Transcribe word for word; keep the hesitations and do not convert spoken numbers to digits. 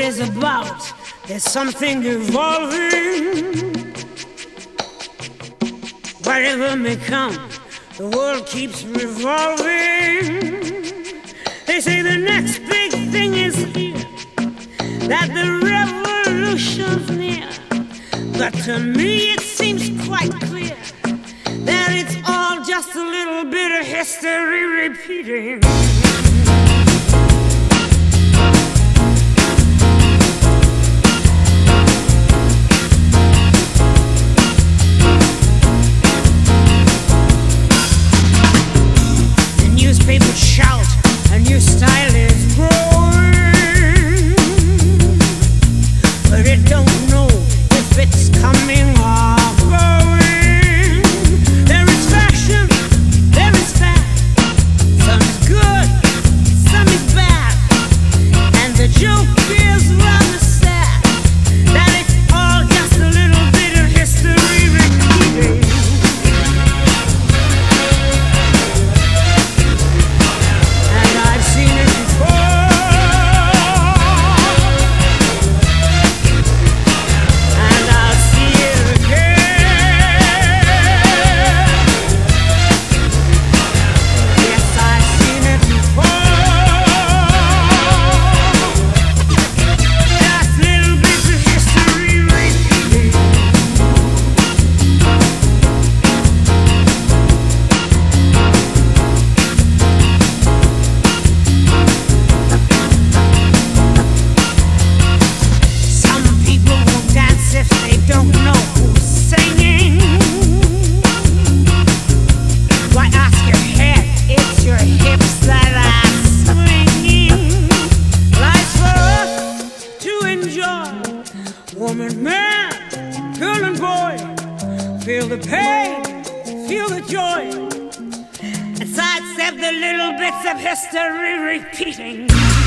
is about. There's something evolving. Whatever may come, the world keeps revolving. They say the next big thing is here, that the revolution's near. But to me it seems quite clear that it's all just a little bit of history repeating. Newspapers shout, a new style is growing, but it don't know if it's coming or going. There is fashion, there is fat, some is good, some is bad, and the joke is rather sad that it's all just a little bit of history repeating. Woman, man, girl and boy, feel the pain, feel the joy, and sidestep the little bits of history repeating.